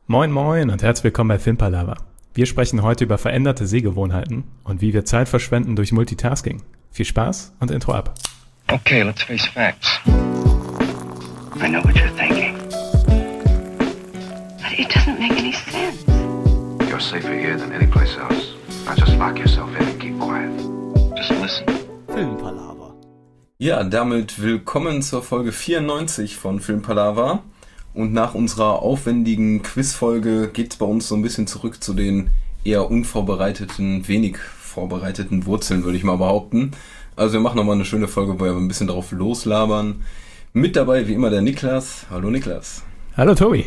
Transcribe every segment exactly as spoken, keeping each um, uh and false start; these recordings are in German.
Moin moin und herzlich willkommen bei Filmpalava. Wir sprechen heute über veränderte Sehgewohnheiten und wie wir Zeit verschwenden durch Multitasking. Viel Spaß und Intro ab. Okay, let's face facts. I know what you're thinking. But it doesn't make any sense. You're safer here than any place else. Now just lock yourself in and keep quiet. Just listen. Filmpalava. Ja, damit willkommen zur Folge vierundneunzig von Filmpalava. Und nach unserer aufwendigen Quizfolge geht es bei uns so ein bisschen zurück zu den eher unvorbereiteten, wenig vorbereiteten Wurzeln, würde ich mal behaupten. Also wir machen nochmal eine schöne Folge, wo wir ein bisschen drauf loslabern. Mit dabei wie immer der Niklas. Hallo Niklas. Hallo Tobi.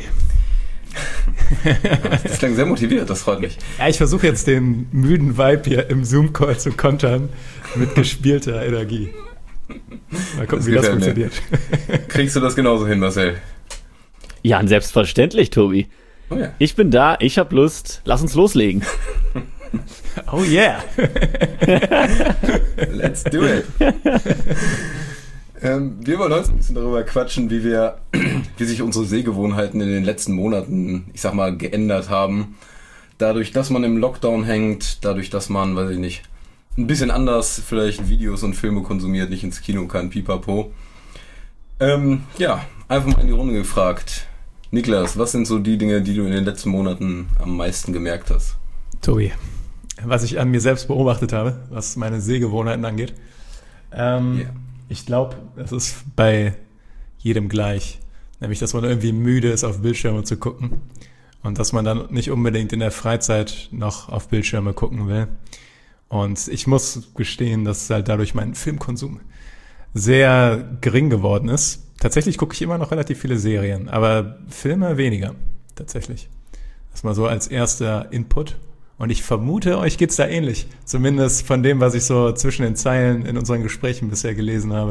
Das klang sehr motiviert, das freut mich. Ja, ich versuche jetzt den müden Vibe hier im Zoom-Call zu kontern mit gespielter Energie. Mal gucken, das wie das funktioniert. Mir. Kriegst du das genauso hin, Marcel? Ja, selbstverständlich, Tobi. Oh ja. Ich bin da, ich hab Lust. Lass uns loslegen. Oh yeah. Let's do it. ähm, wir wollen heute ein bisschen darüber quatschen, wie wir, wie sich unsere Sehgewohnheiten in den letzten Monaten, ich sag mal, geändert haben. Dadurch, dass man im Lockdown hängt, dadurch, dass man, weiß ich nicht, ein bisschen anders vielleicht Videos und Filme konsumiert, nicht ins Kino kann, pipapo. Ähm, ja, einfach mal in die Runde gefragt. Niklas, was sind so die Dinge, die du in den letzten Monaten am meisten gemerkt hast? Tobi, was ich an mir selbst beobachtet habe, was meine Sehgewohnheiten angeht. Ähm, yeah. Ich glaube, das ist bei jedem gleich. Nämlich, dass man irgendwie müde ist, auf Bildschirme zu gucken. Und dass man dann nicht unbedingt in der Freizeit noch auf Bildschirme gucken will. Und ich muss gestehen, dass halt dadurch mein Filmkonsum sehr gering geworden ist. Tatsächlich gucke ich immer noch relativ viele Serien, aber Filme weniger, tatsächlich. Das mal so als erster Input. Und ich vermute, euch geht's da ähnlich. Zumindest von dem, was ich so zwischen den Zeilen in unseren Gesprächen bisher gelesen habe.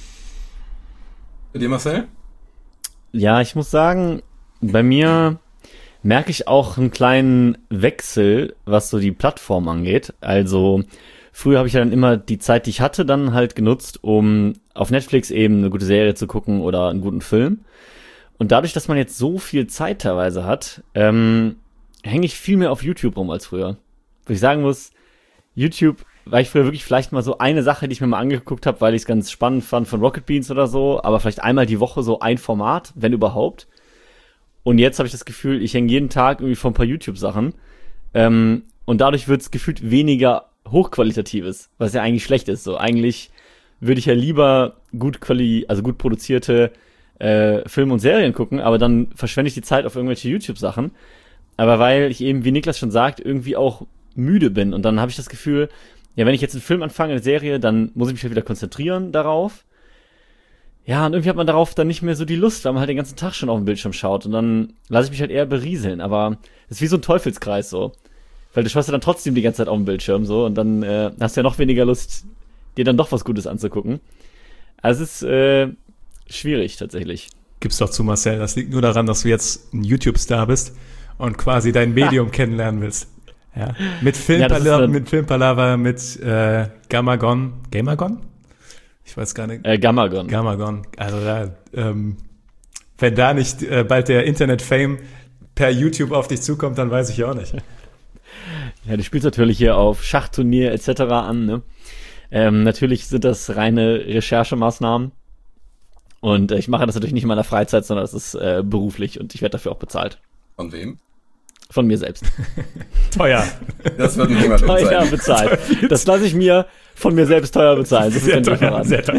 Bei dir, Marcel? Ja, ich muss sagen, bei mir merke ich auch einen kleinen Wechsel, was so die Plattform angeht. Also früher habe ich ja dann immer die Zeit, die ich hatte, dann halt genutzt, um auf Netflix eben eine gute Serie zu gucken oder einen guten Film. Und dadurch, dass man jetzt so viel Zeit teilweise hat, ähm, hänge ich viel mehr auf YouTube rum als früher. Wo ich sagen muss, YouTube war ich früher wirklich vielleicht mal so eine Sache, die ich mir mal angeguckt habe, weil ich es ganz spannend fand von Rocket Beans oder so, aber vielleicht einmal die Woche so ein Format, wenn überhaupt. Und jetzt habe ich das Gefühl, ich hänge jeden Tag irgendwie vor ein paar YouTube-Sachen. Ähm, und dadurch wird es gefühlt weniger Hochqualitatives, was ja eigentlich schlecht ist. So eigentlich würde ich ja lieber gut quali, also gut produzierte äh, Filme und Serien gucken, aber dann verschwende ich die Zeit auf irgendwelche YouTube-Sachen. Aber weil ich eben, wie Niklas schon sagt, irgendwie auch müde bin. Und dann habe ich das Gefühl, ja, wenn ich jetzt einen Film anfange, eine Serie, dann muss ich mich halt wieder konzentrieren darauf. Ja, und irgendwie hat man darauf dann nicht mehr so die Lust, weil man halt den ganzen Tag schon auf dem Bildschirm schaut. Und dann lasse ich mich halt eher berieseln. Aber es ist wie so ein Teufelskreis so. Weil du schaust ja dann trotzdem die ganze Zeit auf dem Bildschirm so. Und dann äh, hast du ja noch weniger Lust, dir dann doch was Gutes anzugucken. Also es ist äh, schwierig tatsächlich. Gib's doch zu, Marcel. Das liegt nur daran, dass du jetzt ein YouTube-Star bist und quasi dein Medium kennenlernen willst. Ja. Mit Filmpalava, ja, mit Filmpalava, mit äh, Gamagon. Gamagon? Ich weiß gar nicht. Äh, Gamagon. Gamagon. Also da, ähm, wenn da nicht äh, bald der Internet-Fame per YouTube auf dich zukommt, dann weiß ich auch nicht. Ja, du spielst natürlich hier auf Schachturnier et cetera an, ne? Ähm, natürlich sind das reine Recherchemaßnahmen. Und äh, ich mache das natürlich nicht in meiner Freizeit, sondern das ist äh, beruflich und ich werde dafür auch bezahlt. Von wem? Von mir selbst. Teuer. Das wird niemand teuer sein. bezahlt. Das lasse ich mir von mir selbst teuer bezahlen. Das sehr ist teuer, sehr teuer.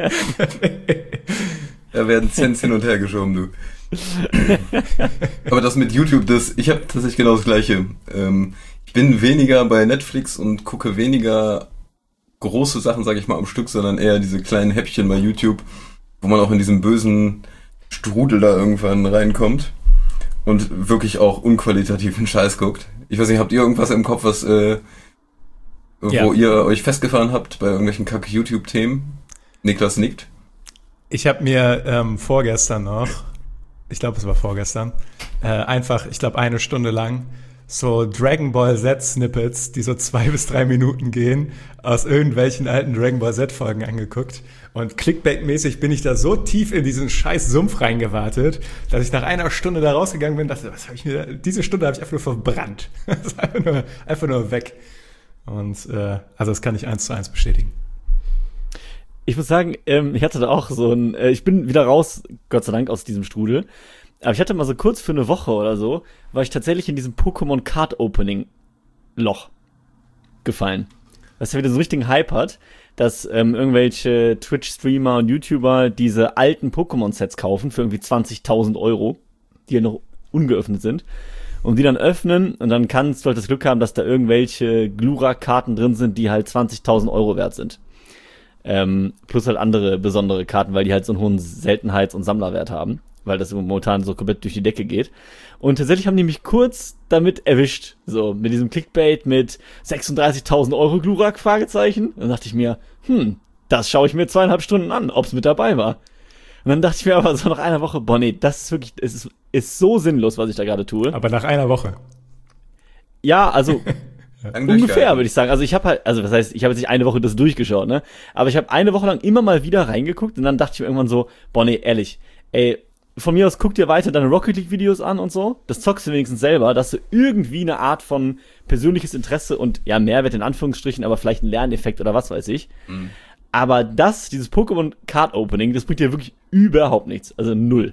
Da werden Cents hin und her geschoben, du. Aber das mit YouTube, das, ich habe tatsächlich genau das Gleiche. Ähm, ich bin weniger bei Netflix und gucke weniger große Sachen, sage ich mal, am Stück, sondern eher diese kleinen Häppchen bei YouTube, wo man auch in diesen bösen Strudel da irgendwann reinkommt und wirklich auch unqualitativen Scheiß guckt. Ich weiß nicht, habt ihr irgendwas im Kopf, was äh, wo ja. ihr euch festgefahren habt bei irgendwelchen Kacke-YouTube-Themen? Niklas nickt. Ich habe mir ähm, vorgestern noch, ich glaube, es war vorgestern, äh, einfach, ich glaube, eine Stunde lang so Dragon Ball Z-Snippets, die so zwei bis drei Minuten gehen, aus irgendwelchen alten Dragon Ball Z-Folgen angeguckt. Und Clickbait-mäßig bin ich da so tief in diesen scheiß Sumpf reingewartet, dass ich nach einer Stunde da rausgegangen bin und dachte, was habe ich mir, diese Stunde habe ich einfach nur verbrannt. Das ist einfach nur, einfach nur weg. Und äh, also das kann ich eins zu eins bestätigen. Ich muss sagen, ähm, ich hatte da auch so ein, äh, ich bin wieder raus, Gott sei Dank, aus diesem Strudel. Aber ich hatte mal so kurz für eine Woche oder so, war ich tatsächlich in diesem Pokémon Card Opening Loch gefallen. Was ja wieder so einen richtigen Hype hat, dass ähm, irgendwelche Twitch-Streamer und YouTuber diese alten Pokémon-Sets kaufen für irgendwie zwanzigtausend Euro, die ja noch ungeöffnet sind, und die dann öffnen und dann kannst du halt das Glück haben, dass da irgendwelche Glurak-Karten drin sind, die halt zwanzigtausend Euro wert sind. Ähm, plus halt andere besondere Karten, weil die halt so einen hohen Seltenheits- und Sammlerwert haben, weil das momentan so komplett durch die Decke geht. Und tatsächlich haben die mich kurz damit erwischt, so mit diesem Clickbait mit sechsunddreißigtausend Euro Glurak, Fragezeichen. Und dann dachte ich mir, hm, das schaue ich mir zweieinhalb Stunden an, ob's mit dabei war. Und dann dachte ich mir aber so nach einer Woche, boah nee, das ist wirklich, es ist, ist so sinnlos, was ich da gerade tue. Aber nach einer Woche? Ja, also ungefähr, würde ich sagen. Also ich habe halt, also was heißt, ich habe jetzt nicht eine Woche das durchgeschaut, ne? Aber ich habe eine Woche lang immer mal wieder reingeguckt und dann dachte ich mir irgendwann so, boah nee, ehrlich, ey, von mir aus guck dir weiter deine Rocket League Videos an und so. Das zockst du wenigstens selber, dass du irgendwie eine Art von persönliches Interesse und ja, Mehrwert in Anführungsstrichen, aber vielleicht ein Lerneffekt oder was weiß ich. Mhm. Aber das, dieses Pokémon Card Opening, das bringt dir wirklich überhaupt nichts. Also null.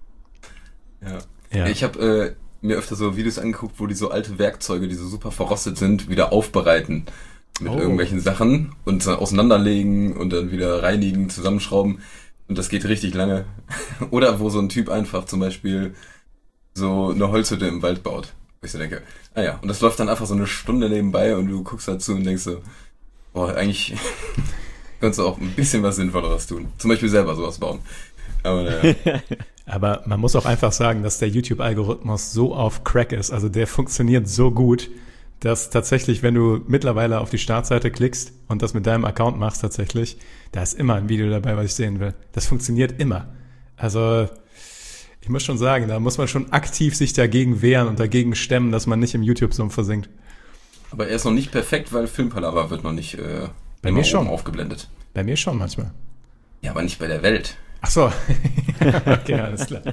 Ja. ja. Ich habe äh, mir öfter so Videos angeguckt, wo die so alte Werkzeuge, die so super verrostet sind, wieder aufbereiten mit oh. irgendwelchen Sachen und äh, auseinanderlegen und dann wieder reinigen, zusammenschrauben. Und das geht richtig lange. Oder wo so ein Typ einfach zum Beispiel so eine Holzhütte im Wald baut. Wo ich so denke, ah ja, und das läuft dann einfach so eine Stunde nebenbei und du guckst dazu und denkst so, boah, eigentlich könntest du auch ein bisschen was Sinnvolleres tun. Zum Beispiel selber sowas bauen. Aber naja. Aber man muss auch einfach sagen, dass der YouTube-Algorithmus so auf Crack ist. Also der funktioniert so gut, dass tatsächlich, wenn du mittlerweile auf die Startseite klickst und das mit deinem Account machst tatsächlich, da ist immer ein Video dabei, was ich sehen will. Das funktioniert immer. Also ich muss schon sagen, da muss man schon aktiv sich dagegen wehren und dagegen stemmen, dass man nicht im YouTube-Sumpf versinkt. Aber er ist noch nicht perfekt, weil Filmpalava wird noch nicht äh, bei mir schon aufgeblendet. Bei mir schon manchmal. Ja, aber nicht bei der Welt. Ach so. Okay, alles klar.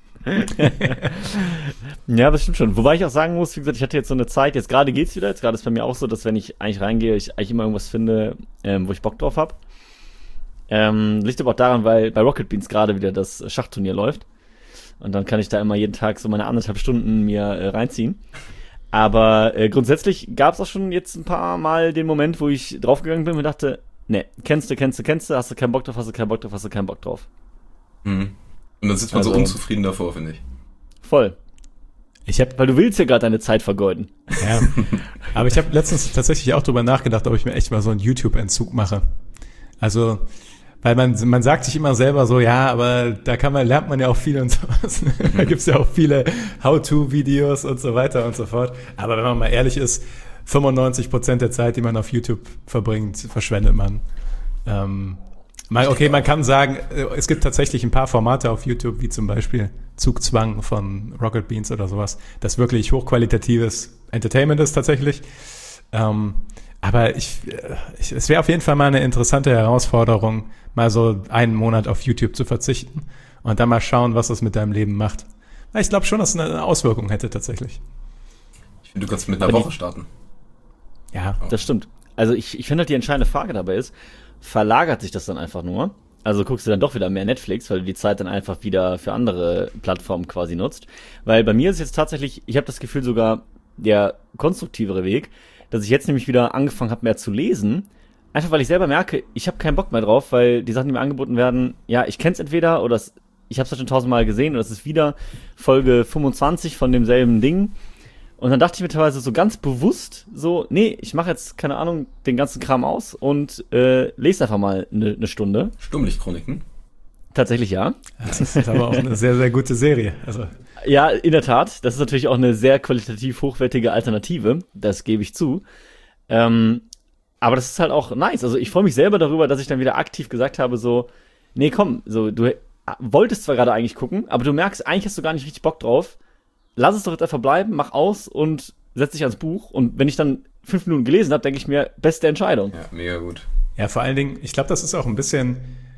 Ja, das stimmt schon. Wobei ich auch sagen muss, wie gesagt, ich hatte jetzt so eine Zeit, jetzt gerade geht's wieder, jetzt gerade ist bei mir auch so, dass wenn ich eigentlich reingehe, ich eigentlich immer irgendwas finde, ähm, wo ich Bock drauf habe. Ähm, liegt aber auch daran, weil bei Rocket Beans gerade wieder das Schachturnier läuft. Und dann kann ich da immer jeden Tag so meine anderthalb Stunden mir äh, reinziehen. Aber äh, grundsätzlich gab's auch schon jetzt ein paar Mal den Moment, wo ich draufgegangen bin und dachte, ne, kennst du, kennst du, kennst du, hast du keinen Bock drauf, hast du keinen Bock drauf, hast du keinen Bock drauf. Mhm. Und dann sitzt man also so unzufrieden davor, finde ich. Voll. Ich hab, weil du willst ja gerade deine Zeit vergeuden. Ja, aber ich habe letztens tatsächlich auch drüber nachgedacht, ob ich mir echt mal so einen YouTube-Entzug mache. Also, weil man man sagt sich immer selber so, ja, aber da kann man lernt man ja auch viel und sowas. Da gibt's ja auch viele How-to-Videos und so weiter und so fort. Aber wenn man mal ehrlich ist, fünfundneunzig Prozent der Zeit, die man auf YouTube verbringt, verschwendet man. Ähm, Okay, man kann sagen, es gibt tatsächlich ein paar Formate auf YouTube, wie zum Beispiel Zugzwang von Rocket Beans oder sowas, das wirklich hochqualitatives Entertainment ist tatsächlich. Ähm, aber ich, ich es wäre auf jeden Fall mal eine interessante Herausforderung, mal so einen Monat auf YouTube zu verzichten und dann mal schauen, was das mit deinem Leben macht. Ich glaube schon, dass es eine Auswirkung hätte tatsächlich. Ich finde, du kannst mit einer aber Woche die, starten. Ja, das stimmt. Also ich, ich finde halt die entscheidende Frage dabei ist, verlagert sich das dann einfach nur? Also guckst du dann doch wieder mehr Netflix, weil du die Zeit dann einfach wieder für andere Plattformen quasi nutzt. Weil bei mir ist jetzt tatsächlich, ich habe das Gefühl sogar der konstruktivere Weg, dass ich jetzt nämlich wieder angefangen habe, mehr zu lesen. Einfach weil ich selber merke, ich habe keinen Bock mehr drauf, weil die Sachen, die mir angeboten werden, ja, ich kenn's entweder oder es, ich habe es schon tausendmal gesehen oder es ist wieder Folge fünfundzwanzig von demselben Ding. Und dann dachte ich mir teilweise so ganz bewusst so, nee, ich mache jetzt, keine Ahnung, den ganzen Kram aus und äh, lese einfach mal eine ne Stunde. Stummlichtchroniken? Tatsächlich ja. Das ist aber auch eine sehr, sehr gute Serie. Also ja, in der Tat. Das ist natürlich auch eine sehr qualitativ hochwertige Alternative. Das gebe ich zu. Ähm, aber das ist halt auch nice. Also ich freue mich selber darüber, dass ich dann wieder aktiv gesagt habe so, nee, komm, so du wolltest zwar gerade eigentlich gucken, aber du merkst, eigentlich hast du gar nicht richtig Bock drauf. Lass es doch jetzt einfach bleiben, mach aus und setz dich ans Buch. Und wenn ich dann fünf Minuten gelesen habe, denke ich mir, beste Entscheidung. Ja, mega gut. Ja, vor allen Dingen, ich glaube, das ist auch ein bisschen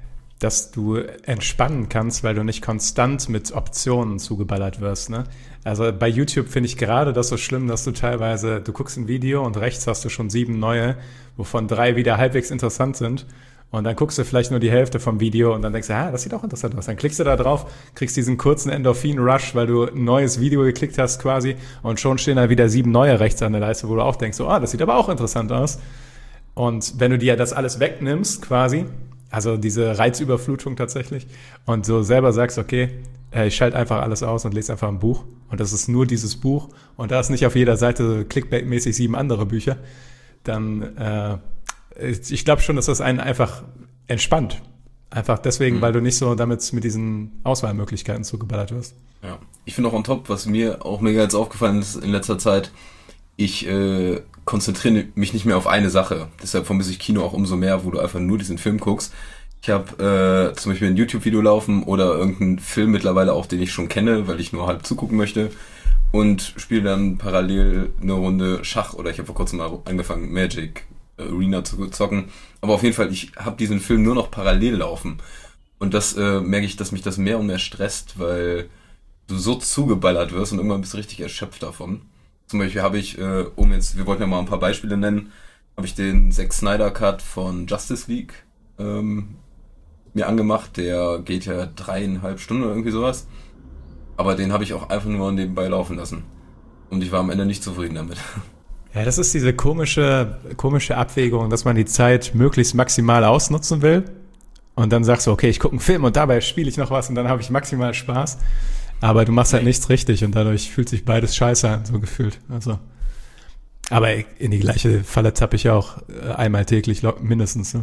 dass du entspannen kannst, weil du nicht konstant mit Optionen zugeballert wirst, ne? Also bei YouTube finde ich gerade das so schlimm, dass du teilweise, du guckst ein Video und rechts hast du schon sieben neue, wovon drei wieder halbwegs interessant sind. Und dann guckst du vielleicht nur die Hälfte vom Video und dann denkst du, ah, das sieht auch interessant aus. Dann klickst du da drauf, kriegst diesen kurzen Endorphin-Rush, weil du ein neues Video geklickt hast quasi und schon stehen da wieder sieben neue rechts an der Leiste, wo du auch denkst, so, ah, das sieht aber auch interessant aus. Und wenn du dir das alles wegnimmst quasi, also diese Reizüberflutung tatsächlich, und so selber sagst, okay, ich schalte einfach alles aus und lese einfach ein Buch und das ist nur dieses Buch und da ist nicht auf jeder Seite clickbait-mäßig sieben andere Bücher, dann äh, ich glaube schon, dass das einen einfach entspannt. Einfach deswegen, mhm. weil du nicht so damit mit diesen Auswahlmöglichkeiten zugeballert wirst. Ja, ich finde auch on top, was mir auch mega jetzt aufgefallen ist in letzter Zeit, ich äh, konzentriere mich nicht mehr auf eine Sache. Deshalb vermisse ich Kino auch umso mehr, wo du einfach nur diesen Film guckst. Ich habe äh, zum Beispiel ein YouTube-Video laufen oder irgendeinen Film mittlerweile auch, den ich schon kenne, weil ich nur halb zugucken möchte und spiele dann parallel eine Runde Schach oder ich habe vor kurzem mal angefangen, Magic Arena zu zocken. Aber auf jeden Fall, ich habe diesen Film nur noch parallel laufen. Und das äh, merke ich, dass mich das mehr und mehr stresst, weil du so zugeballert wirst und irgendwann bist du richtig erschöpft davon. Zum Beispiel habe ich, äh, um jetzt, wir wollten ja mal ein paar Beispiele nennen, habe ich den Zack Snyder Cut von Justice League ähm, mir angemacht. Der geht ja dreieinhalb Stunden oder irgendwie sowas. Aber den habe ich auch einfach nur nebenbei laufen lassen. Und ich war am Ende nicht zufrieden damit. Ja, das ist diese komische, komische Abwägung, dass man die Zeit möglichst maximal ausnutzen will. Und dann sagst du, okay, ich gucke einen Film und dabei spiele ich noch was und dann habe ich maximal Spaß. Aber du machst halt nichts richtig und dadurch fühlt sich beides scheiße an, so gefühlt. Also, aber in die gleiche Falle tappe ich auch einmal täglich mindestens.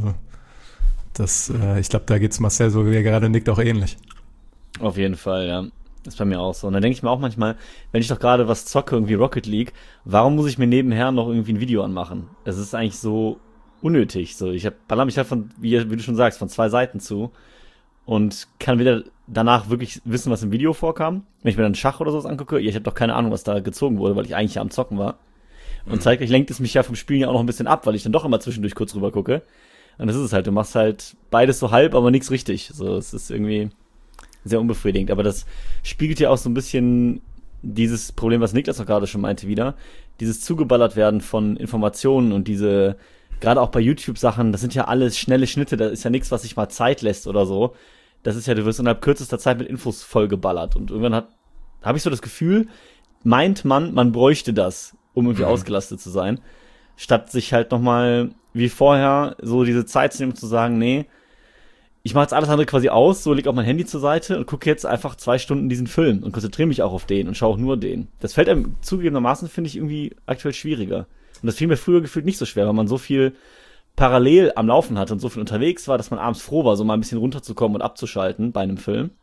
Das, äh, ich glaube, da geht's Marcel, so wie er gerade nickt, auch ähnlich. Auf jeden Fall, ja. Das ist bei mir auch so. Und dann denke ich mir auch manchmal, wenn ich doch gerade was zocke, irgendwie Rocket League, warum muss ich mir nebenher noch irgendwie ein Video anmachen? Es ist eigentlich so unnötig. So, ich hab, baller mich halt von, wie, wie du schon sagst, von zwei Seiten zu und kann wieder danach wirklich wissen, was im Video vorkam. Wenn ich mir dann Schach oder sowas angucke, ich habe doch keine Ahnung, was da gezogen wurde, weil ich eigentlich ja am Zocken war. Und mhm. zeitgleich lenkt es mich ja vom Spielen ja auch noch ein bisschen ab, weil ich dann doch immer zwischendurch kurz rüber gucke. Und das ist es halt, du machst halt beides so halb, aber nichts richtig. So, es ist irgendwie sehr unbefriedigend, aber das spiegelt ja auch so ein bisschen dieses Problem, was Niklas auch gerade schon meinte wieder, dieses zugeballert werden von Informationen und diese, gerade auch bei YouTube-Sachen, das sind ja alles schnelle Schnitte, da ist ja nichts, was sich mal Zeit lässt oder so. Das ist ja, du wirst innerhalb kürzester Zeit mit Infos vollgeballert und irgendwann hat, habe ich so das Gefühl, meint man, man bräuchte das, um irgendwie mhm. ausgelastet zu sein, statt sich halt nochmal wie vorher so diese Zeit zu nehmen, zu sagen, nee, ich mache jetzt alles andere quasi aus, so leg auch mein Handy zur Seite und gucke jetzt einfach zwei Stunden diesen Film und konzentriere mich auch auf den und schaue auch nur den. Das fällt einem zugegebenermaßen, finde ich, irgendwie aktuell schwieriger. Und das fiel mir früher gefühlt nicht so schwer, weil man so viel parallel am Laufen hatte und so viel unterwegs war, dass man abends froh war, so mal ein bisschen runterzukommen und abzuschalten bei einem Film.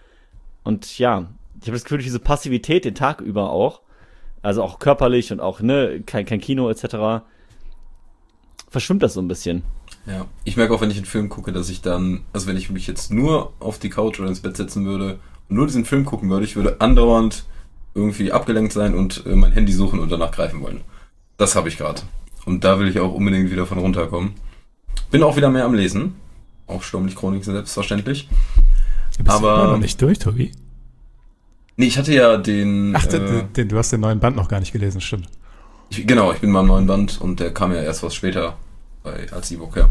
Und ja, ich habe das Gefühl, diese Passivität den Tag über auch, also auch körperlich und auch, ne, kein, kein Kino et cetera, verschwimmt das so ein bisschen. Ja, ich merke auch, wenn ich einen Film gucke, dass ich dann, also wenn ich mich jetzt nur auf die Couch oder ins Bett setzen würde und nur diesen Film gucken würde, ich würde andauernd irgendwie abgelenkt sein und äh, mein Handy suchen und danach greifen wollen. Das habe ich gerade. Und da will ich auch unbedingt wieder von runterkommen. Bin auch wieder mehr am Lesen. Auch Sturmlicht-Chroniken selbstverständlich. Du bist aber immer noch nicht durch, Tobi? Nee, ich hatte ja den... Ach, den, äh, den, du hast den neuen Band noch gar nicht gelesen, stimmt. Ich, genau, ich bin beim neuen Band und der kam ja erst was später bei, als E-Book, ja.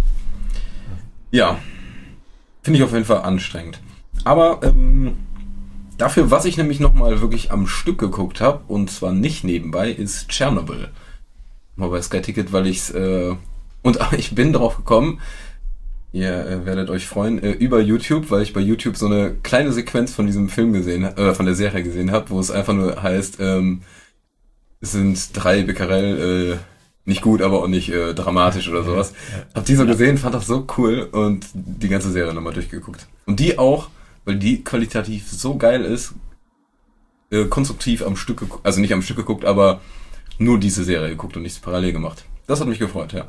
Ja, finde ich auf jeden Fall anstrengend. Aber ähm, dafür, was ich nämlich nochmal wirklich am Stück geguckt habe, und zwar nicht nebenbei, ist Tschernobyl. Mal bei Sky Ticket, weil ich's äh, und ich bin drauf gekommen, ihr äh, werdet euch freuen, äh, über YouTube, weil ich bei YouTube so eine kleine Sequenz von diesem Film gesehen, äh, von der Serie gesehen habe, wo es einfach nur heißt, ähm, es sind drei Becquerel, äh, nicht gut, aber auch nicht äh, dramatisch oder sowas. Hab die so ja. gesehen, fand das so cool und die ganze Serie nochmal durchgeguckt. Und die auch, weil die qualitativ so geil ist, äh, konstruktiv am Stück geguckt, also nicht am Stück geguckt, aber nur diese Serie geguckt und nichts parallel gemacht. Das hat mich gefreut, ja.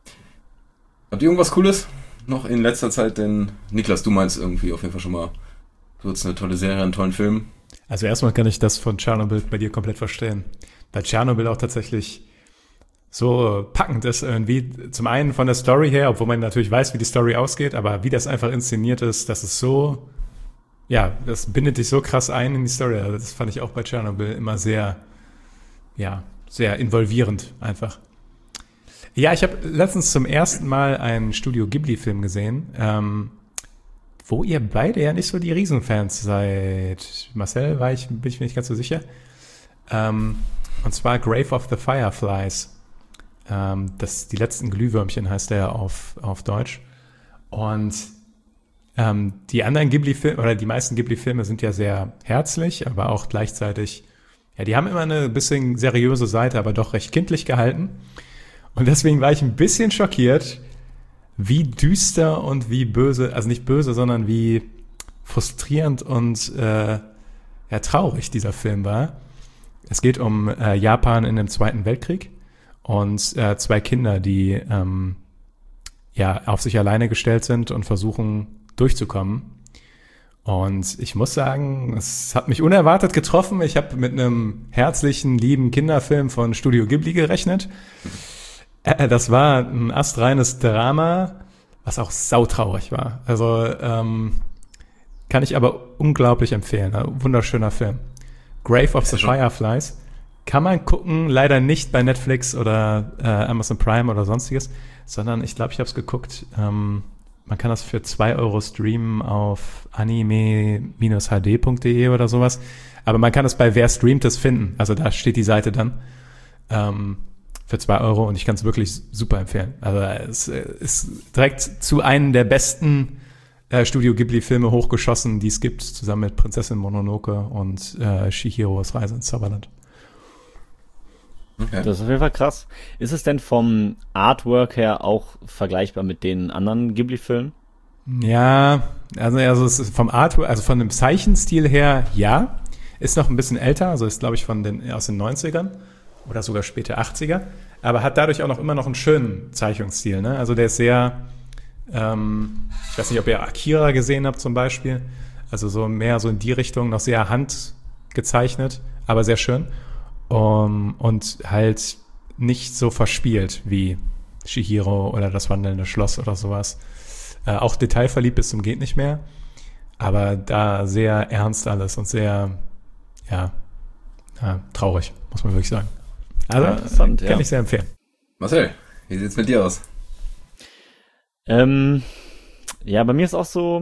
Habt ihr irgendwas Cooles noch in letzter Zeit? Denn Niklas, du meinst irgendwie auf jeden Fall schon mal, du hast eine tolle Serie, einen tollen Film. Also erstmal kann ich das von Tschernobyl bei dir komplett verstehen. Bei Tschernobyl auch tatsächlich so packend ist irgendwie. Zum einen von der Story her, obwohl man natürlich weiß, wie die Story ausgeht, aber wie das einfach inszeniert ist, das ist so, ja, das bindet dich so krass ein in die Story. Also das fand ich auch bei Tschernobyl immer sehr, ja, sehr involvierend einfach. Ja, ich habe letztens zum ersten Mal einen Studio Ghibli-Film gesehen, ähm, wo ihr beide ja nicht so die Riesenfans seid. Marcel, war ich, bin ich mir nicht ganz so sicher. Ähm, und zwar Grave of the Fireflies. Ähm, das, die letzten Glühwürmchen heißt der auf, auf Deutsch. Und ähm, die anderen Ghibli-Filme, oder die meisten Ghibli-Filme sind ja sehr herzlich, aber auch gleichzeitig, ja, die haben immer eine bisschen seriöse Seite, aber doch recht kindlich gehalten. Und deswegen war ich ein bisschen schockiert, wie düster und wie böse, also nicht böse, sondern wie frustrierend und äh, ja, traurig dieser Film war. Es geht um äh, Japan in dem Zweiten Weltkrieg und äh, zwei Kinder, die ähm, ja auf sich alleine gestellt sind und versuchen durchzukommen. Und ich muss sagen, es hat mich unerwartet getroffen. Ich habe mit einem herzlichen, lieben Kinderfilm von Studio Ghibli gerechnet. Das war ein astreines Drama, was auch sautraurig war. Also ähm, kann ich aber unglaublich empfehlen. Ein wunderschöner Film. Grave of the Fireflies. Kann man gucken, leider nicht bei Netflix oder äh, Amazon Prime oder sonstiges, sondern ich glaube, ich habe es geguckt. Ähm, man kann das für zwei Euro streamen auf anime Bindestrich h d Punkt d e oder sowas. Aber man kann es bei Wer streamt es finden. Also da steht die Seite dann. Ähm, für zwei Euro und ich kann es wirklich super empfehlen. Also es ist direkt zu einem der besten äh, Studio Ghibli-Filme hochgeschossen, die es gibt, zusammen mit Prinzessin Mononoke und äh, Chihiros Reise ins Zauberland. Okay. Das ist auf jeden Fall krass. Ist es denn vom Artwork her auch vergleichbar mit den anderen Ghibli-Filmen? Ja, also, also es ist vom Artwork, also von dem Zeichenstil her, ja. Ist noch ein bisschen älter, also ist, glaube ich, von den aus den neunzigern. Oder sogar späte achtziger, aber hat dadurch auch noch immer noch einen schönen Zeichnungsstil. Ne? Also der ist sehr, ähm, ich weiß nicht, ob ihr Akira gesehen habt zum Beispiel, also so mehr so in die Richtung, noch sehr handgezeichnet, aber sehr schön. Um, und halt nicht so verspielt wie Chihiro oder das wandelnde Schloss oder sowas. Äh, auch detailverliebt bis zum geht nicht mehr, aber da sehr ernst alles und sehr, ja, ja traurig, muss man wirklich sagen. Also, ja, interessant, kann ja. ich sehr empfehlen. Marcel, wie sieht's mit dir aus? Ähm, ja, bei mir ist auch so,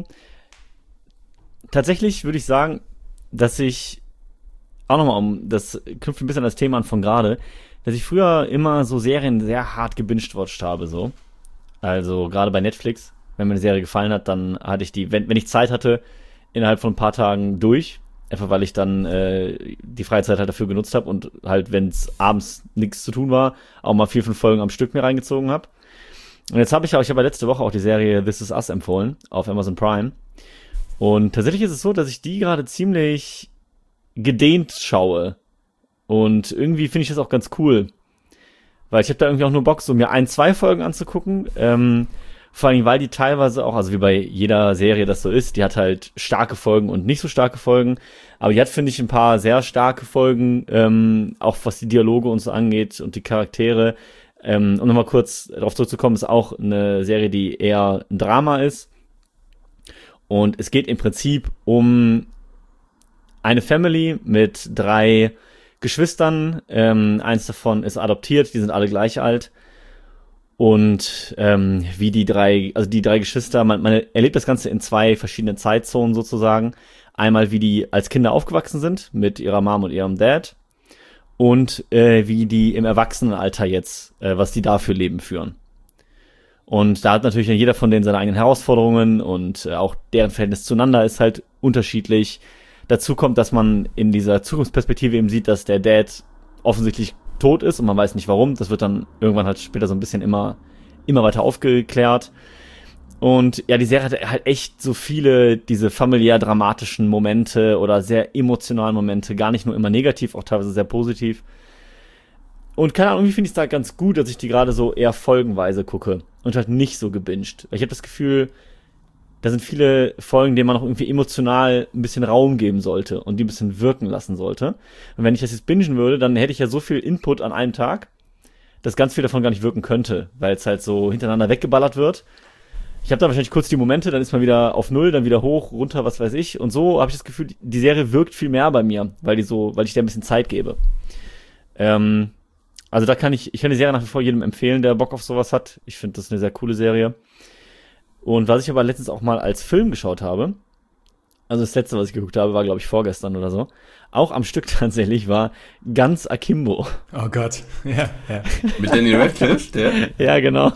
tatsächlich würde ich sagen, dass ich, auch nochmal um, das knüpft ein bisschen an das Thema an von gerade, dass ich früher immer so Serien sehr hart gebinged-watcht habe, so. Also, gerade bei Netflix, wenn mir eine Serie gefallen hat, dann hatte ich die, wenn, wenn ich Zeit hatte, innerhalb von ein paar Tagen durch. Einfach weil ich dann äh, die Freizeit halt dafür genutzt habe und halt, wenn es abends nichts zu tun war, auch mal vier, fünf Folgen am Stück mir reingezogen habe. Und jetzt habe ich auch, ich habe ja letzte Woche auch die Serie This Is Us empfohlen auf Amazon Prime. Und tatsächlich ist es so, dass ich die gerade ziemlich gedehnt schaue. Und irgendwie finde ich das auch ganz cool. Weil ich habe da irgendwie auch nur Bock, so mir ein, zwei Folgen anzugucken. Ähm, Vor allem, weil die teilweise auch, also wie bei jeder Serie das so ist, die hat halt starke Folgen und nicht so starke Folgen. Aber die hat, finde ich, ein paar sehr starke Folgen, ähm, auch was die Dialoge und so angeht und die Charaktere. Ähm, um nochmal kurz darauf zurückzukommen, ist auch eine Serie, die eher ein Drama ist. Und es geht im Prinzip um eine Family mit drei Geschwistern. Ähm, eins davon ist adoptiert, die sind alle gleich alt. Und ähm, wie die drei, also die drei Geschwister, man, man erlebt das Ganze in zwei verschiedenen Zeitzonen sozusagen. Einmal, wie die als Kinder aufgewachsen sind mit ihrer Mom und ihrem Dad und äh, wie die im Erwachsenenalter jetzt, äh, was die da für Leben führen. Und da hat natürlich jeder von denen seine eigenen Herausforderungen und äh, auch deren Verhältnis zueinander ist halt unterschiedlich. Dazu kommt, dass man in dieser Zukunftsperspektive eben sieht, dass der Dad offensichtlich tot ist und man weiß nicht warum. Das wird dann irgendwann halt später so ein bisschen immer, immer weiter aufgeklärt. Und ja, die Serie hat halt echt so viele diese familiär dramatischen Momente oder sehr emotionalen Momente, gar nicht nur immer negativ, auch teilweise sehr positiv. Und keine Ahnung, irgendwie finde ich es da ganz gut, dass ich die gerade so eher folgenweise gucke und halt nicht so gebinged. Ich habe das Gefühl, da sind viele Folgen, denen man auch irgendwie emotional ein bisschen Raum geben sollte und die ein bisschen wirken lassen sollte. Und wenn ich das jetzt bingen würde, dann hätte ich ja so viel Input an einem Tag, dass ganz viel davon gar nicht wirken könnte, weil es halt so hintereinander weggeballert wird. Ich habe da wahrscheinlich kurz die Momente, dann ist man wieder auf Null, dann wieder hoch, runter, was weiß ich. Und so habe ich das Gefühl, die Serie wirkt viel mehr bei mir, weil die so, weil ich der ein bisschen Zeit gebe. Ähm, also da kann ich, ich kann die Serie nach wie vor jedem empfehlen, der Bock auf sowas hat. Ich finde, das ist eine sehr coole Serie. Und was ich aber letztens auch mal als Film geschaut habe, also das letzte, was ich geguckt habe, war, glaube ich, vorgestern oder so, auch am Stück tatsächlich, war Ganz Akimbo. Oh Gott, ja, ja. Mit Daniel Radcliffe, der? Ja, genau.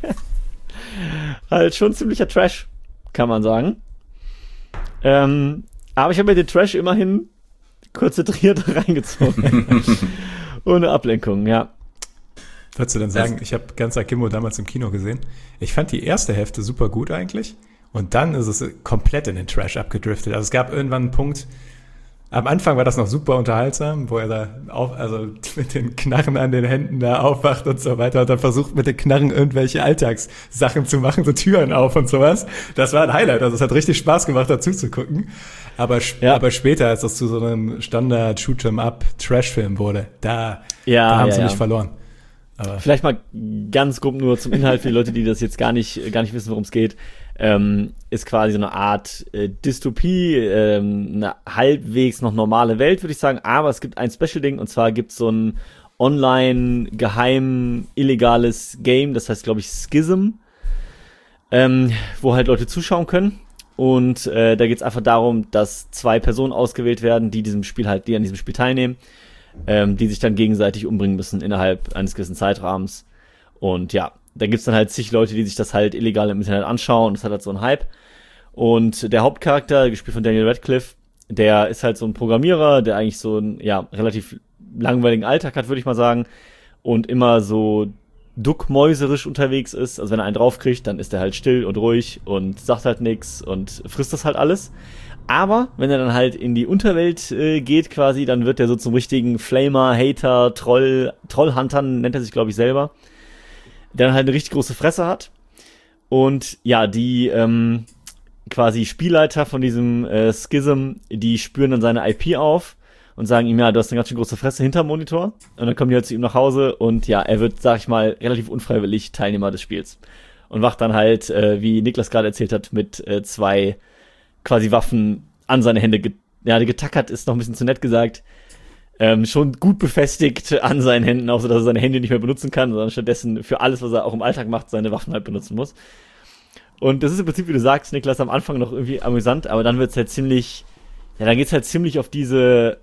Halt schon ziemlicher Trash, kann man sagen. Ähm, aber ich habe mir den Trash immerhin konzentriert reingezogen. Ohne Ablenkung, ja. Würdest du denn sagen, ich habe Ganz Akimbo damals im Kino gesehen. Ich fand die erste Hälfte super gut eigentlich. Und dann ist es komplett in den Trash abgedriftet. Also es gab irgendwann einen Punkt, am Anfang war das noch super unterhaltsam, wo er da auf, also mit den Knarren an den Händen da aufwacht und so weiter und dann versucht mit den Knarren irgendwelche Alltagssachen zu machen, so Türen auf und sowas. Das war ein Highlight, also es hat richtig Spaß gemacht, dazu zu gucken. Aber, ja. aber später, als das zu so einem Standard-Shoot-'em-up-Trash-Film wurde, da, ja, da haben ja, sie ja. mich verloren. Aber vielleicht mal ganz grob nur zum Inhalt für die Leute, die das jetzt gar nicht, gar nicht wissen, worum es geht. Ähm, ist quasi so eine Art äh, Dystopie, ähm, eine halbwegs noch normale Welt, würde ich sagen, aber es gibt ein Special-Ding und zwar gibt es so ein online, geheim, illegales Game, das heißt, glaube ich, Schism, ähm, wo halt Leute zuschauen können und äh, da geht es einfach darum, dass zwei Personen ausgewählt werden, die diesem Spiel halt, die an diesem Spiel teilnehmen, ähm, die sich dann gegenseitig umbringen müssen innerhalb eines gewissen Zeitrahmens und ja, da gibt's dann halt zig Leute, die sich das halt illegal im Internet anschauen. Das hat halt so einen Hype. Und der Hauptcharakter, gespielt von Daniel Radcliffe, der ist halt so ein Programmierer, der eigentlich so einen, ja, relativ langweiligen Alltag hat, würde ich mal sagen. Und immer so duckmäuserisch unterwegs ist. Also wenn er einen draufkriegt, dann ist er halt still und ruhig und sagt halt nix und frisst das halt alles. Aber wenn er dann halt in die Unterwelt äh, geht quasi, dann wird er so zum richtigen Flamer, Hater, Troll, Trollhunter nennt er sich, glaube ich, selber. Der dann halt eine richtig große Fresse hat. Und ja, die ähm, quasi Spielleiter von diesem äh, Schism, die spüren dann seine I P auf und sagen ihm, ja, du hast eine ganz schön große Fresse hinterm Monitor. Und dann kommen die halt zu ihm nach Hause und ja, er wird, sag ich mal, relativ unfreiwillig Teilnehmer des Spiels. Und wacht dann halt, äh, wie Niklas gerade erzählt hat, mit äh, zwei quasi Waffen an seine Hände, get- ja, getackert ist noch ein bisschen zu nett gesagt, Ähm, schon gut befestigt an seinen Händen, auch so, dass er seine Hände nicht mehr benutzen kann, sondern stattdessen für alles, was er auch im Alltag macht, seine Waffen halt benutzen muss. Und das ist im Prinzip, wie du sagst, Niklas, am Anfang noch irgendwie amüsant, aber dann wird's halt ziemlich, ja, dann geht's halt ziemlich auf diese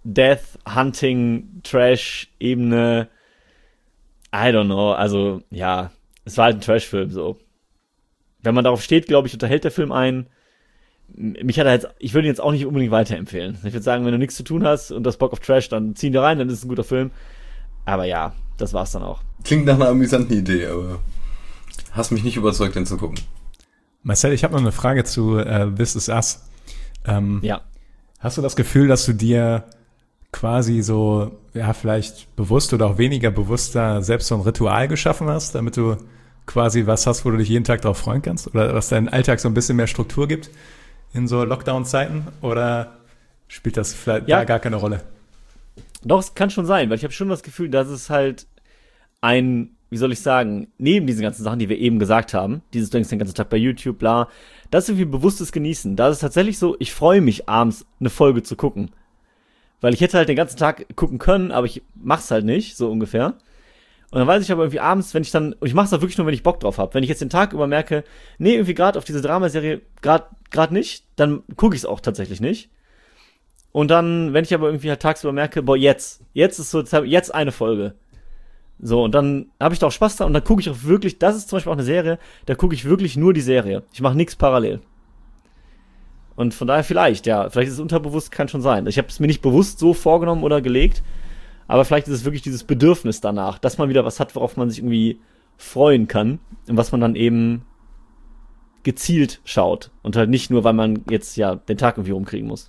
Death-Hunting-Trash-Ebene. I don't know, also, ja, es war halt ein Trash-Film, so. Wenn man darauf steht, glaube ich, unterhält der Film einen. Mich hat er jetzt, ich würde ihn jetzt auch nicht unbedingt weiterempfehlen. Ich würde sagen, wenn du nichts zu tun hast und das Bock auf Trash, dann zieh ihn da rein, dann ist es ein guter Film. Aber ja, das war's dann auch. Klingt nach einer amüsanten Idee, aber hast mich nicht überzeugt, den zu gucken. Marcel, ich habe noch eine Frage zu äh, This Is Us. Ähm, ja. Hast du das Gefühl, dass du dir quasi so, ja, vielleicht bewusst oder auch weniger bewusster selbst so ein Ritual geschaffen hast, damit du quasi was hast, wo du dich jeden Tag drauf freuen kannst? Oder was deinen Alltag so ein bisschen mehr Struktur gibt in so Lockdown-Zeiten? Oder spielt das vielleicht ja. da gar keine Rolle? Doch, es kann schon sein, weil ich habe schon das Gefühl, dass es halt ein, wie soll ich sagen, neben diesen ganzen Sachen, die wir eben gesagt haben, dieses du denkst den ganzen Tag bei YouTube, bla, das ist irgendwie bewusstes Genießen. Da ist es tatsächlich so, ich freue mich abends eine Folge zu gucken. Weil ich hätte halt den ganzen Tag gucken können, aber ich mach's halt nicht, so ungefähr. Und dann weiß ich aber irgendwie abends, wenn ich dann, und ich mach's auch wirklich nur, wenn ich Bock drauf habe. Wenn ich jetzt den Tag über merke, nee, irgendwie gerade auf diese Dramaserie gerade gerade nicht, dann gucke ich's auch tatsächlich nicht. Und dann, wenn ich aber irgendwie halt tagsüber merke, boah, jetzt, jetzt ist so, jetzt eine Folge. So, und dann habe ich da auch Spaß dran und dann gucke ich auch wirklich, das ist zum Beispiel auch eine Serie, da gucke ich wirklich nur die Serie. Ich mache nichts parallel. Und von daher vielleicht, ja, vielleicht ist es unterbewusst, kann schon sein. Ich habe es mir nicht bewusst so vorgenommen oder gelegt, aber vielleicht ist es wirklich dieses Bedürfnis danach, dass man wieder was hat, worauf man sich irgendwie freuen kann und was man dann eben gezielt schaut und halt nicht nur, weil man jetzt ja den Tag irgendwie rumkriegen muss.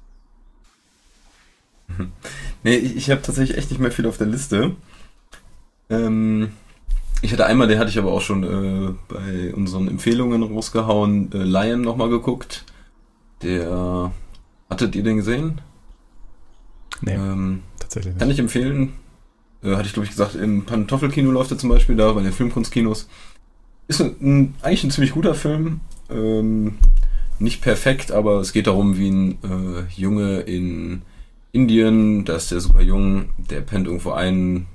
Nee, ich, ich habe tatsächlich echt nicht mehr viel auf der Liste. Ähm, ich hatte einmal, den hatte ich aber auch schon äh, bei unseren Empfehlungen rausgehauen, äh, Lion nochmal geguckt. Der, hattet ihr den gesehen? Nee, ähm, tatsächlich nicht. Kann ich empfehlen. Äh, hatte ich, glaube ich, gesagt, im Pantoffelkino läuft er zum Beispiel da, bei den Filmkunstkinos. Ist ein, ein, eigentlich ein ziemlich guter Film. Ähm, nicht perfekt, aber es geht darum, wie ein äh, Junge in Indien, da ist der super jung, der pennt irgendwo ein,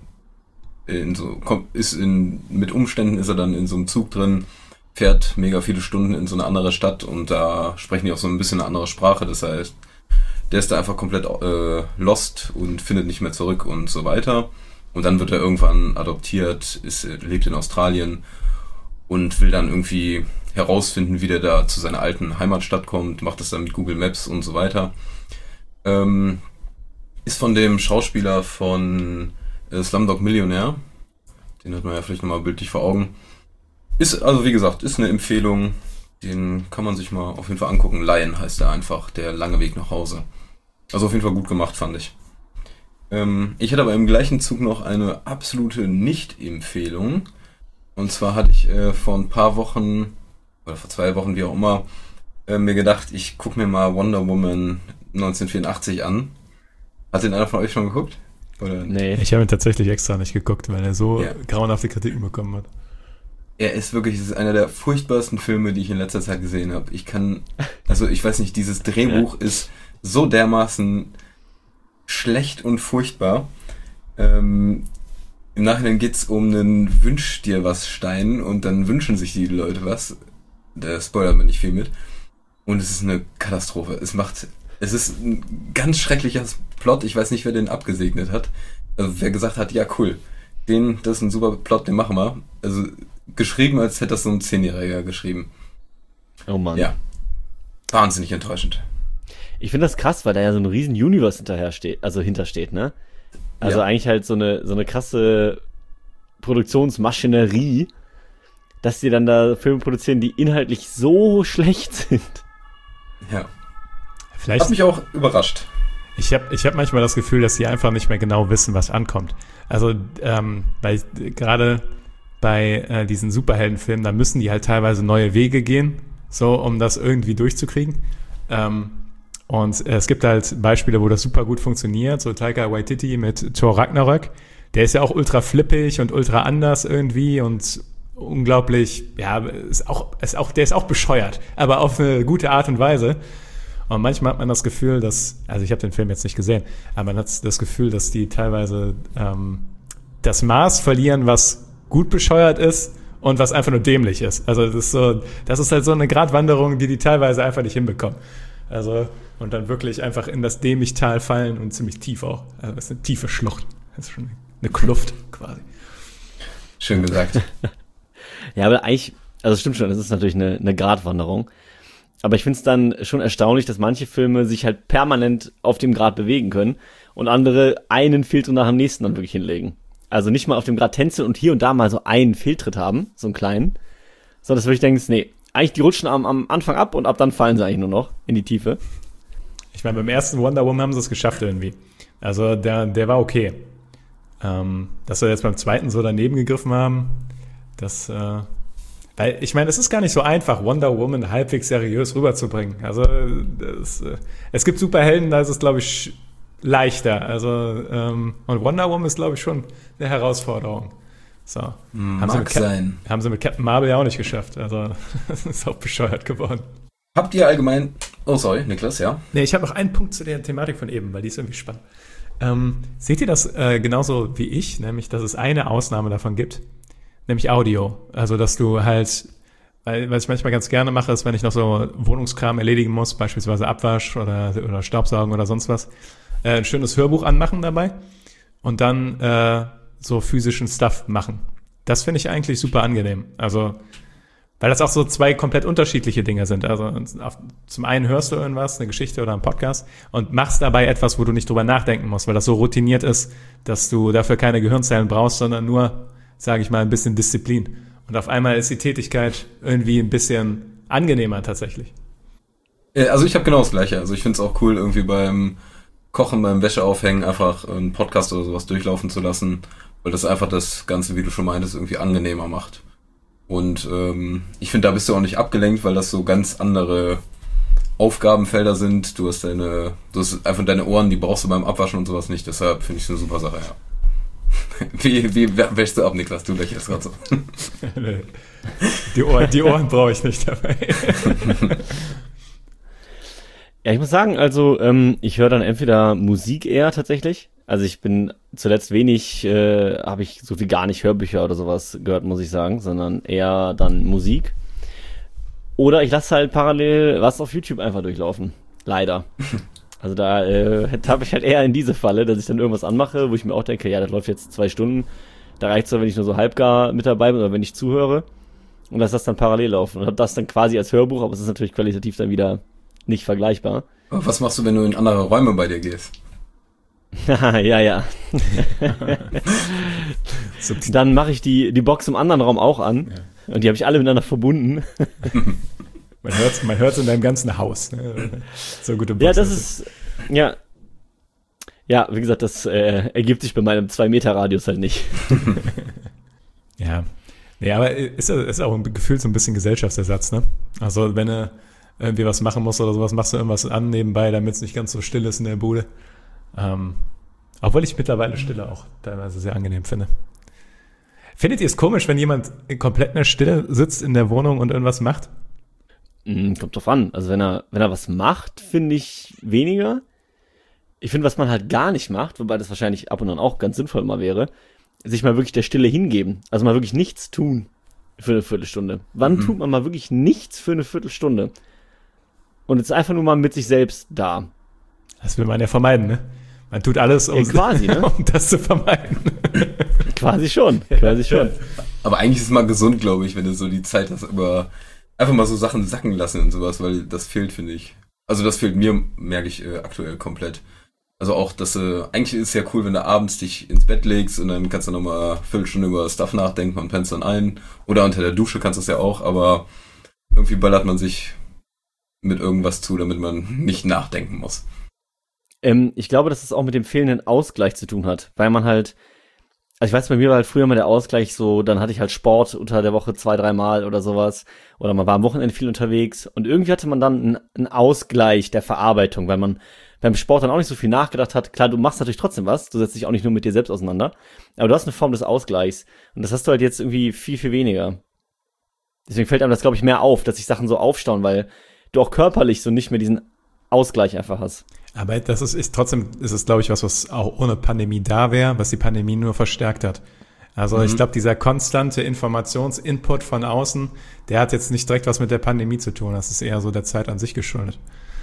in so, kommt, ist in, mit Umständen ist er dann in so einem Zug drin, fährt mega viele Stunden in so eine andere Stadt und da sprechen die auch so ein bisschen eine andere Sprache, das heißt, der ist da einfach komplett äh, lost und findet nicht mehr zurück und so weiter. Und dann wird er irgendwann adoptiert, ist, lebt in Australien und will dann irgendwie herausfinden, wie der da zu seiner alten Heimatstadt kommt, macht das dann mit Google Maps und so weiter. Ähm, ist von dem Schauspieler von äh, Slumdog Millionär, den hat man ja vielleicht nochmal bildlich vor Augen. Ist, also wie gesagt, ist eine Empfehlung, den kann man sich mal auf jeden Fall angucken. Lion heißt er einfach, der lange Weg nach Hause. Also auf jeden Fall gut gemacht, fand ich. Ähm, ich hatte aber im gleichen Zug noch eine absolute Nicht-Empfehlung. Und zwar hatte ich äh, vor ein paar Wochen, oder vor zwei Wochen, wie auch immer, äh, mir gedacht, ich gucke mir mal Wonder Woman neunzehnhundertvierundachtzig an. Hat den einer von euch schon geguckt? Oder? Nee. Ich habe ihn tatsächlich extra nicht geguckt, weil er so ja. grauenhafte Kritiken bekommen hat. Er ist wirklich, es ist einer der furchtbarsten Filme, die ich in letzter Zeit gesehen habe. Ich kann, also ich weiß nicht, dieses Drehbuch ja. ist so dermaßen schlecht und furchtbar. Ähm, Im Nachhinein geht's um einen Wünsch dir was Stein und dann wünschen sich die Leute was. Da spoilert man nicht viel mit. Und es ist eine Katastrophe. Es macht, es ist ein ganz schrecklicher Plot. Ich weiß nicht, wer den abgesegnet hat. Also wer gesagt hat, ja cool, den, das ist ein super Plot, den machen wir. Also geschrieben, als hätte das so ein Zehnjähriger geschrieben. Oh Mann. Ja. Wahnsinnig enttäuschend. Ich finde das krass, weil da ja so ein riesen Universe hinterher steht, also hintersteht, ne? Also ja. eigentlich halt so eine, so eine krasse Produktionsmaschinerie, dass die dann da Filme produzieren, die inhaltlich so schlecht sind. Ja. Vielleicht. Hat mich auch überrascht. Ich habe ich hab manchmal das Gefühl, dass die einfach nicht mehr genau wissen, was ankommt. Also, ähm, weil gerade bei äh, diesen Superheldenfilmen, da müssen die halt teilweise neue Wege gehen, so um das irgendwie durchzukriegen. Ähm, und äh, es gibt halt Beispiele, wo das super gut funktioniert, so Taika Waititi mit Thor Ragnarök. Der ist ja auch ultra flippig und ultra anders irgendwie und unglaublich, ja, ist auch, ist auch, der ist auch bescheuert, aber auf eine gute Art und Weise. Und manchmal hat man das Gefühl, dass, also ich habe den Film jetzt nicht gesehen, aber man hat das Gefühl, dass die teilweise ähm, das Maß verlieren, was gut bescheuert ist und was einfach nur dämlich ist. Also das ist so, das ist halt so eine Gratwanderung, die die teilweise einfach nicht hinbekommen. Also und dann wirklich einfach in das Dämlichtal fallen und ziemlich tief auch. Also das ist eine tiefe Schlucht. Das ist schon eine Kluft quasi. Schön gesagt. Ja, aber eigentlich, also es stimmt schon, das ist natürlich eine, eine Gratwanderung. Aber ich finde es dann schon erstaunlich, dass manche Filme sich halt permanent auf dem Grad bewegen können und andere einen Filter nach dem nächsten dann wirklich hinlegen. Also nicht mal auf dem Grad tänzeln und hier und da mal so einen Fehltritt haben, so einen kleinen, sondern dass du wirklich denkst, nee, eigentlich die rutschen am, am Anfang ab und ab dann fallen sie eigentlich nur noch in die Tiefe. Ich meine, beim ersten Wonder Woman haben sie es geschafft irgendwie. Also der, der war okay. Ähm, dass wir jetzt beim zweiten so daneben gegriffen haben, das, äh, weil ich meine, es ist gar nicht so einfach, Wonder Woman halbwegs seriös rüberzubringen. Also das, äh, es gibt Superhelden, da ist es, glaube ich, leichter. Also ähm, und Wonder Woman ist, glaube ich, schon eine Herausforderung. So. Mag haben sie mit sein. Cap- haben sie mit Captain Marvel ja auch nicht geschafft. Also das ist auch bescheuert geworden. Habt ihr allgemein... Oh, sorry, Niklas, ja? Nee, ich habe noch einen Punkt zu der Thematik von eben, weil die ist irgendwie spannend. Ähm, seht ihr das äh, genauso wie ich, nämlich, dass es eine Ausnahme davon gibt, nämlich Audio. Also, dass du halt, weil, was ich manchmal ganz gerne mache, ist, wenn ich noch so Wohnungskram erledigen muss, beispielsweise Abwasch oder, oder Staubsaugen oder sonst was, äh, ein schönes Hörbuch anmachen dabei und dann äh, so physischen Stuff machen. Das finde ich eigentlich super angenehm. Also, weil das auch so zwei komplett unterschiedliche Dinge sind. Also auf, zum einen hörst du irgendwas, eine Geschichte oder einen Podcast und machst dabei etwas, wo du nicht drüber nachdenken musst, weil das so routiniert ist, dass du dafür keine Gehirnzellen brauchst, sondern nur, sage ich mal, ein bisschen Disziplin. Und auf einmal ist die Tätigkeit irgendwie ein bisschen angenehmer tatsächlich. Also ich habe genau das Gleiche. Also ich finde es auch cool, irgendwie beim Kochen, beim Wäscheaufhängen einfach einen Podcast oder sowas durchlaufen zu lassen, weil das einfach das Ganze, wie du schon meintest, irgendwie angenehmer macht. Und ähm, ich finde, da bist du auch nicht abgelenkt, weil das so ganz andere Aufgabenfelder sind. Du hast deine, du hast einfach deine Ohren, die brauchst du beim Abwaschen und sowas nicht. Deshalb finde ich es eine super Sache, ja. Wie, wie wäschst du ab, Niklas? Du lächelst gerade so. Die Ohren, die Ohren brauche ich nicht dabei. Ja, ich muss sagen, also ähm, ich höre dann entweder Musik eher tatsächlich. Also ich bin zuletzt wenig, äh, habe ich so viel gar nicht Hörbücher oder sowas gehört, muss ich sagen, sondern eher dann Musik. Oder ich lasse halt parallel was auf YouTube einfach durchlaufen. Leider. Also da äh, habe ich halt eher in diese Falle, dass ich dann irgendwas anmache, wo ich mir auch denke, ja, das läuft jetzt zwei Stunden. Da reicht es, wenn ich nur so halbgar mit dabei bin oder wenn ich zuhöre. Und lasse das dann parallel laufen. Und habe das dann quasi als Hörbuch, aber es ist natürlich qualitativ dann wieder nicht vergleichbar. Aber was machst du, wenn du in andere Räume bei dir gehst? ja, ja. Dann mache ich die, die Box im anderen Raum auch an. Ja. Und die habe ich alle miteinander verbunden. Man hört man hört's in deinem ganzen Haus. Ne? So gute Box. Ja, das ist, ja. Ja, wie gesagt, das äh, ergibt sich bei meinem zwei Meter Radius halt nicht. Ja. Ja, aber ist, ist auch ein Gefühl so ein bisschen Gesellschaftsersatz, ne? Also wenn du irgendwie was machen musst oder sowas, machst du irgendwas an nebenbei, damit es nicht ganz so still ist in der Bude. Ähm, obwohl ich mittlerweile Stille auch teilweise sehr angenehm finde. Findet ihr es komisch, wenn jemand komplett in der Stille sitzt in der Wohnung und irgendwas macht? Mm, kommt drauf an. Also wenn er, wenn er was macht, finde ich weniger. Ich finde, was man halt gar nicht macht, wobei das wahrscheinlich ab und an auch ganz sinnvoll mal wäre, sich mal wirklich der Stille hingeben. Also mal wirklich nichts tun für eine Viertelstunde. Wann mhm. tut man mal wirklich nichts für eine Viertelstunde? Und jetzt einfach nur mal mit sich selbst da. Das will man ja vermeiden, ne? Man tut alles, um, ja, quasi, ne? um das zu vermeiden. Quasi schon, quasi schon. Aber eigentlich ist es mal gesund, glaube ich, wenn du so die Zeit hast, über einfach mal so Sachen sacken lassen und sowas, weil das fehlt, finde ich. Also das fehlt mir, merke ich äh, aktuell komplett. Also auch, dass äh, eigentlich ist es ja cool, wenn du abends dich ins Bett legst und dann kannst du nochmal eine Viertelstunde über Stuff nachdenken, man pennt dann ein. Oder unter der Dusche kannst du es ja auch, aber irgendwie ballert man sich mit irgendwas zu, damit man nicht nachdenken muss. Ähm, ich glaube, dass es auch mit dem fehlenden Ausgleich zu tun hat, weil man halt, also ich weiß, bei mir war halt früher mal der Ausgleich so, dann hatte ich halt Sport unter der Woche zwei, dreimal oder sowas, oder man war am Wochenende viel unterwegs und irgendwie hatte man dann einen, einen Ausgleich der Verarbeitung, weil man beim Sport dann auch nicht so viel nachgedacht hat. Klar, du machst natürlich trotzdem was, du setzt dich auch nicht nur mit dir selbst auseinander, aber du hast eine Form des Ausgleichs und das hast du halt jetzt irgendwie viel, viel weniger. Deswegen fällt einem das, glaube ich, mehr auf, dass sich Sachen so aufstauen, weil du auch körperlich so nicht mehr diesen Ausgleich einfach hast. Aber das ist, ist trotzdem, ist es, glaube ich, was, was auch ohne Pandemie da wäre, was die Pandemie nur verstärkt hat. Also mhm. ich glaube, dieser konstante Informationsinput von außen, der hat jetzt nicht direkt was mit der Pandemie zu tun. Das ist eher so der Zeit an sich geschuldet.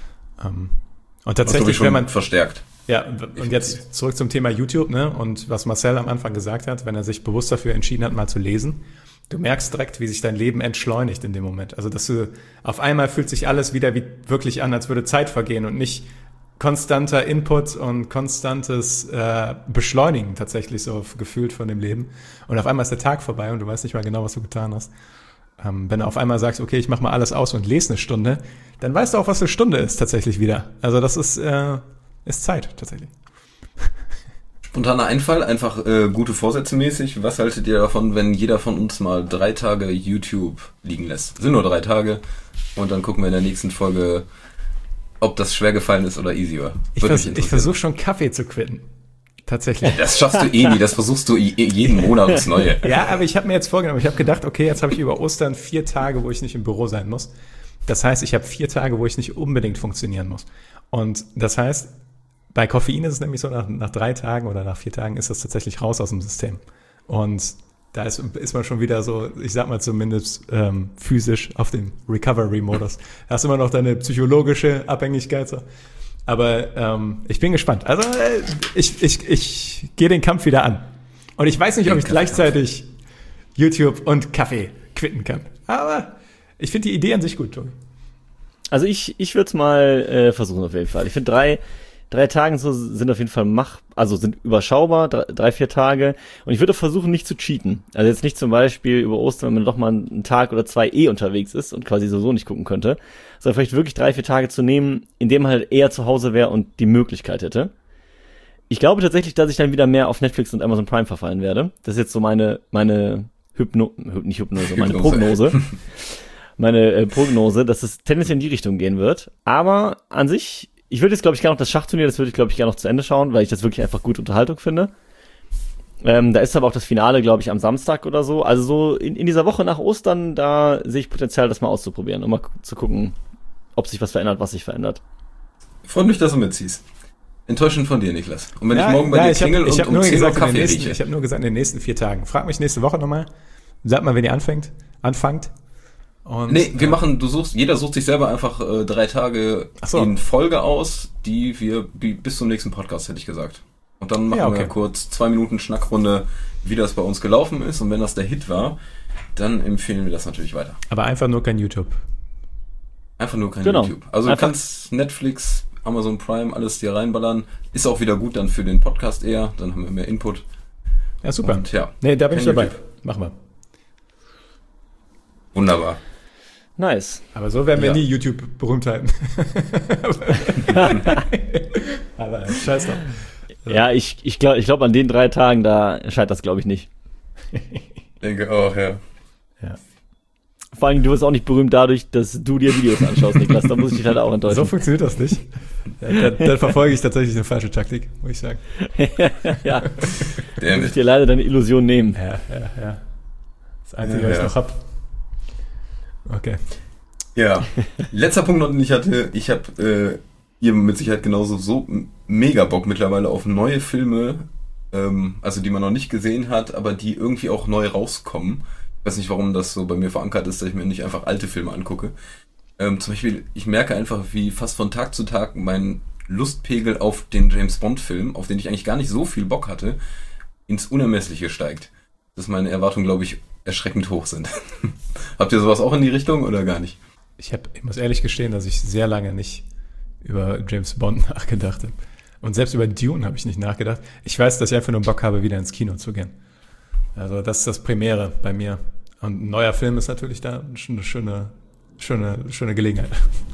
Ähm, und tatsächlich, wenn man verstärkt. Ja, und jetzt zurück zum Thema YouTube, ne? Und was Marcel am Anfang gesagt hat, wenn er sich bewusst dafür entschieden hat, mal zu lesen. Du merkst direkt, wie sich dein Leben entschleunigt in dem Moment. Also, dass du auf einmal fühlt sich alles wieder wie wirklich an, als würde Zeit vergehen und nicht konstanter Input und konstantes äh, Beschleunigen tatsächlich so gefühlt von dem Leben. Und auf einmal ist der Tag vorbei und du weißt nicht mal genau, was du getan hast. Ähm, wenn du auf einmal sagst, okay, ich mach mal alles aus und lese eine Stunde, dann weißt du auch, was eine Stunde ist tatsächlich wieder. Also das ist, äh, ist Zeit tatsächlich. Spontaner Einfall, einfach äh, gute Vorsätze mäßig. Was haltet ihr davon, wenn jeder von uns mal drei Tage YouTube liegen lässt? Sind nur drei Tage und dann gucken wir in der nächsten Folge, ob das schwer gefallen ist oder easy war. Ich, vers- ich versuche schon Kaffee zu quitten. Tatsächlich. Das schaffst du eh nie, das versuchst du jeden Monat aufs Neue. Ja, aber ich habe mir jetzt vorgenommen, ich habe gedacht, okay, jetzt habe ich über Ostern vier Tage, wo ich nicht im Büro sein muss. Das heißt, ich habe vier Tage, wo ich nicht unbedingt funktionieren muss. Und das heißt, bei Koffein ist es nämlich so, nach, nach drei Tagen oder nach vier Tagen ist das tatsächlich raus aus dem System. Und da ist, ist man schon wieder so, ich sag mal zumindest ähm, physisch auf dem Recovery-Modus. Da hast du immer noch deine psychologische Abhängigkeit. So. Aber ähm, ich bin gespannt. Also äh, ich, ich, ich gehe den Kampf wieder an. Und ich weiß nicht, ob ich gleichzeitig YouTube und Kaffee quitten kann. Aber ich finde die Idee an sich gut, Tobi. Also ich, ich würde es mal äh, versuchen auf jeden Fall. Ich finde drei Drei Tage so sind auf jeden Fall mach, also sind überschaubar, drei, drei vier Tage. Und ich würde versuchen, nicht zu cheaten. Also jetzt nicht zum Beispiel über Ostern, wenn man doch mal einen Tag oder zwei eh unterwegs ist und quasi sowieso nicht gucken könnte, sondern vielleicht wirklich drei, vier Tage zu nehmen, in dem man halt eher zu Hause wäre und die Möglichkeit hätte. Ich glaube tatsächlich, dass ich dann wieder mehr auf Netflix und Amazon Prime verfallen werde. Das ist jetzt so meine, meine Hypno, nicht Hypnose, meine Prognose. meine äh, Prognose, dass es tendenziell in die Richtung gehen wird. Aber an sich, ich würde jetzt, glaube ich, gerne noch das Schachturnier, das würde ich, glaube ich, gerne noch zu Ende schauen, weil ich das wirklich einfach gute Unterhaltung finde. Ähm, da ist aber auch das Finale, glaube ich, am Samstag oder so. Also so in, in dieser Woche nach Ostern, da sehe ich Potenzial, das mal auszuprobieren, um mal zu gucken, ob sich was verändert, was sich verändert. Freut mich, dass du mitziehst. Enttäuschend von dir, Niklas. Und wenn ja, ich morgen bei ja, dir ich hab, klingel ich und hab nur um zehn Uhr gesagt, in den Kaffee nächsten, rieche. Ich habe nur gesagt, in den nächsten vier Tagen. Frag mich nächste Woche nochmal. Sag mal, wenn ihr anfängt. Anfangt. Und, Nee, wir äh, machen, du suchst, jeder sucht sich selber einfach äh, drei Tage Ach so. in Folge aus, die wir die, bis zum nächsten Podcast, hätte ich gesagt. Und dann machen Ja, okay. wir kurz zwei Minuten Schnackrunde, wie das bei uns gelaufen ist. Und wenn das der Hit war, dann empfehlen wir das natürlich weiter. Aber einfach nur kein YouTube. Einfach nur kein Genau. YouTube. Also Einfach- du kannst Netflix, Amazon Prime, alles dir reinballern. Ist auch wieder gut dann für den Podcast eher. Dann haben wir mehr Input. Ja, super. Und ja, Nee, da bin ich kein dabei. YouTube. Machen wir. Wunderbar. Nice. Aber so werden wir Ja. nie YouTube-Berühmtheiten. Aber scheiß drauf. Ja, ich, ich glaube, ich glaub, an den drei Tagen, da scheitert das, glaube ich, nicht. Denke auch, ja. Vor allem, du wirst auch nicht berühmt dadurch, dass du dir Videos anschaust, Niklas. Da muss ich dich leider auch So enttäuschen. funktioniert das nicht. Ja, dann, dann verfolge ich tatsächlich eine falsche Taktik, muss ich sagen. Ja, Der muss ich dir leider deine Illusion nehmen. Ja, ja, ja. Das Einzige, Ja, was ich ja. noch hab. Okay. Ja, letzter Punkt noch, den ich hatte. Ich habe äh, ihr mit Sicherheit genauso so m- mega Bock mittlerweile auf neue Filme, ähm, also die man noch nicht gesehen hat, aber die irgendwie auch neu rauskommen. Ich weiß nicht, warum das so bei mir verankert ist, dass ich mir nicht einfach alte Filme angucke. Ähm, zum Beispiel, ich merke einfach, wie fast von Tag zu Tag mein Lustpegel auf den James-Bond-Film, auf den ich eigentlich gar nicht so viel Bock hatte, ins Unermessliche steigt. Dass meine Erwartungen, glaube ich, erschreckend hoch sind. Habt ihr sowas auch in die Richtung oder gar nicht? Ich, hab, ich muss ehrlich gestehen, dass ich sehr lange nicht über James Bond nachgedacht habe. Und selbst über Dune habe ich nicht nachgedacht. Ich weiß, dass ich einfach nur Bock habe, wieder ins Kino zu gehen. Also das ist das Primäre bei mir. Und ein neuer Film ist natürlich da schon eine schöne, schöne, schöne Gelegenheit.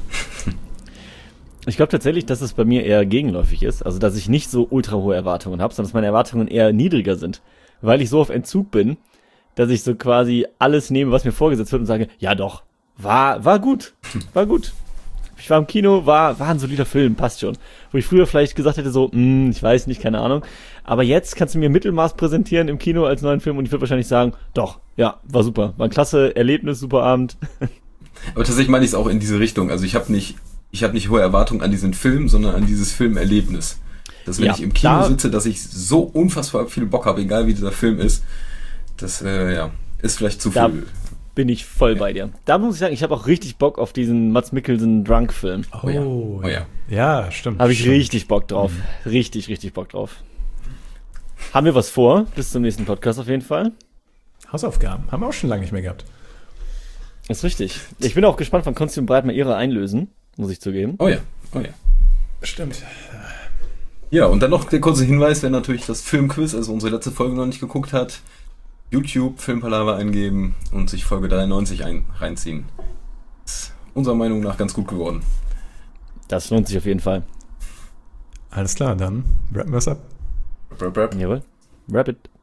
Ich glaube tatsächlich, dass es bei mir eher gegenläufig ist. Also, dass ich nicht so ultra hohe Erwartungen habe, sondern dass meine Erwartungen eher niedriger sind. Weil ich so auf Entzug bin, dass ich so quasi alles nehme, was mir vorgesetzt wird und sage, ja doch, war, war gut, war gut. Ich war im Kino, war, war ein solider Film, passt schon. Wo ich früher vielleicht gesagt hätte so, mh, ich weiß nicht, keine Ahnung. Aber jetzt kannst du mir Mittelmaß präsentieren im Kino als neuen Film und ich würde wahrscheinlich sagen, doch, ja, war super. War ein klasse Erlebnis, super Abend. Aber tatsächlich meine ich es auch in diese Richtung. Also ich habe nicht, ich habe nicht hohe Erwartungen an diesen Film, sondern an dieses Filmerlebnis. Dass wenn Ja, ich im Kino da- sitze, dass ich so unfassbar viel Bock habe, egal wie dieser Film ist. Das äh, ja, ist vielleicht zu Da- viel. Bin ich voll bei dir. Da muss ich sagen, ich habe auch richtig Bock auf diesen Mats Mikkelsen Drunk-Film. Oh ja. Oh ja. Ja, stimmt. Habe ich stimmt. richtig Bock drauf. Richtig, richtig Bock drauf. Haben wir was vor? Bis zum nächsten Podcast auf jeden Fall. Hausaufgaben. Haben wir auch schon lange nicht mehr gehabt. Ist richtig. Ich bin auch gespannt, wann Konsti und Breit mal ihre einlösen, muss ich zugeben. Oh ja. Oh ja. Stimmt. Ja, und dann noch der kurze Hinweis, wer natürlich das Filmquiz, also unsere letzte Folge noch nicht geguckt hat, YouTube Filmpalava eingeben und sich Folge dreiundneunzig ein, reinziehen. Ist unserer Meinung nach ganz gut geworden. Das lohnt sich auf jeden Fall. Alles klar, dann rappen wir es ab. Rap, rap. Jawohl. Rapid.